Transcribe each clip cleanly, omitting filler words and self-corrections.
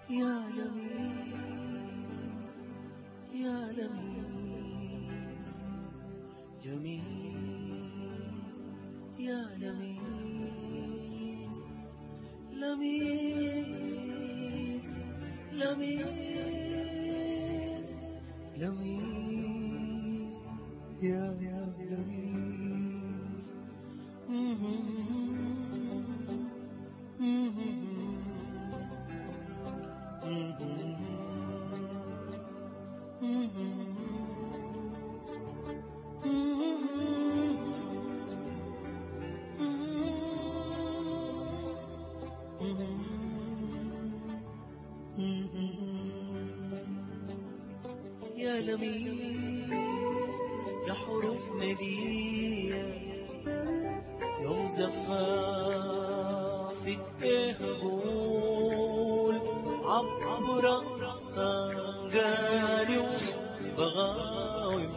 يا لميس يا لميس لميس يا لميس لميس لميس لميس يا لميس يا لميس يا حروف ندية يوم زفافك اهبول عبرة غالي وبغاوم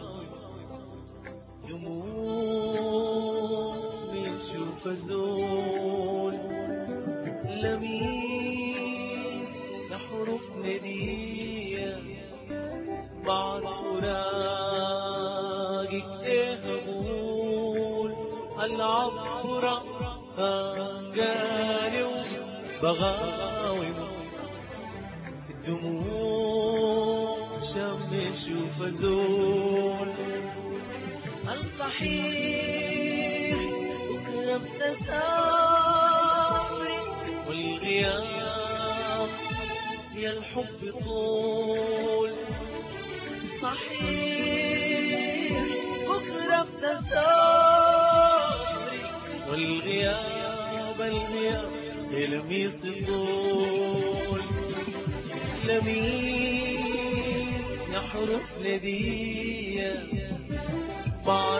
يموت يشوف زول لميس يا حروف ندية بعد فراقك اهبول العبرة قالي وبغاوم في الدموع شمش وفزول الصحيح بكرة بتسافري والغياب يا الحب طول صحيح بكرة بتسافري والغياب يلميس طول لميس يا حروف ندية بعد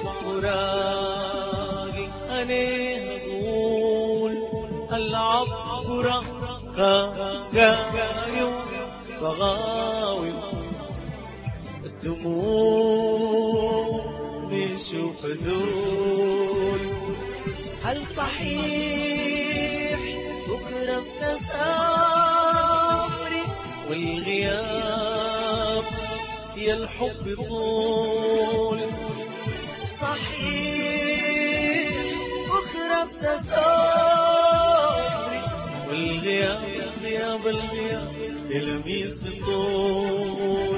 فراقي أنا هقول العبرة غاوي بغاوي الدموع بنشوف زول هل صحيح بكرة بتسافري والغياب يا الحب طول صحيح بكرة بتسافري والغياب يلميس طول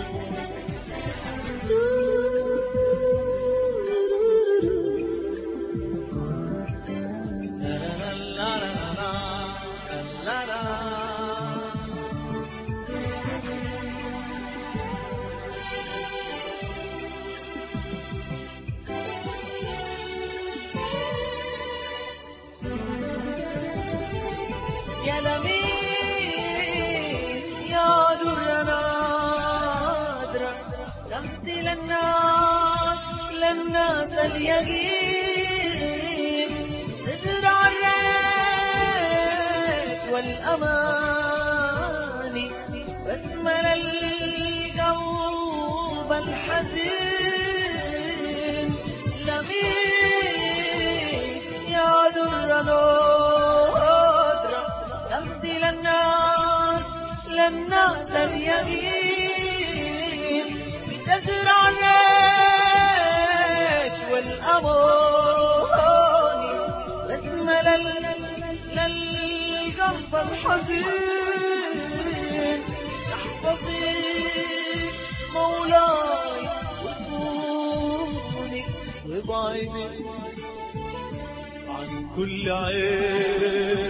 يا لميس يا در نادرة تهدي للناس اليقين تزرع الريت والأماني بسمل القلب الحزين لميس يا در نادرة تهدي للناس اليقين تزرع الريت والأماني بسمل للقلب الحزين يحفظك مولاي وصونك وابعدك عن كل عين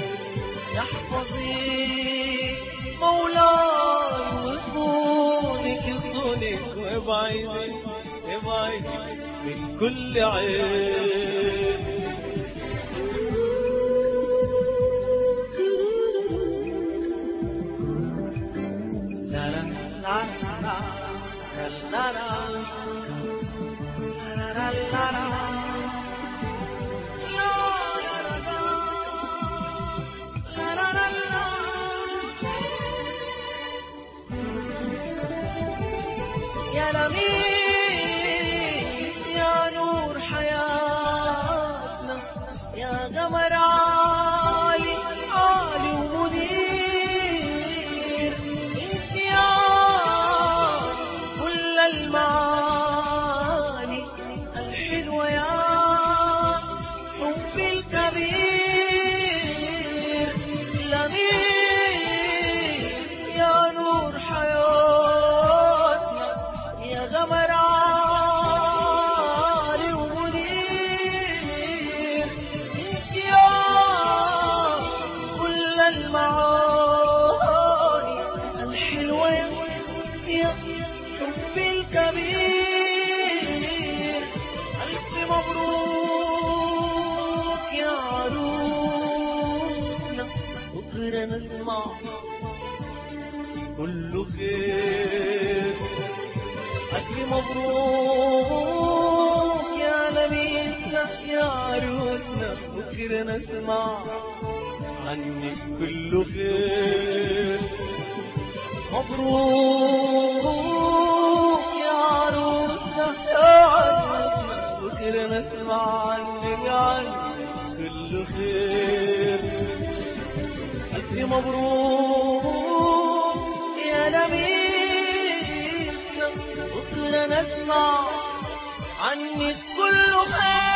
يحفظك مولاي وصونك وابعدك من كل عين لا لا لا لا لا لا لا لا لا يا لميس يا نور حياتنا يا قمر عالي ومنير كله خير. ألف مبروك يا لميسنا يا عروسنا، بكرة نسمع عنك كله خير. مبروك يا عروسنا يا عروسنا، بكرة نسمع عنك كله خير. ألف مبروك يا لميسنا، بكرة نسمع عنك كله خير.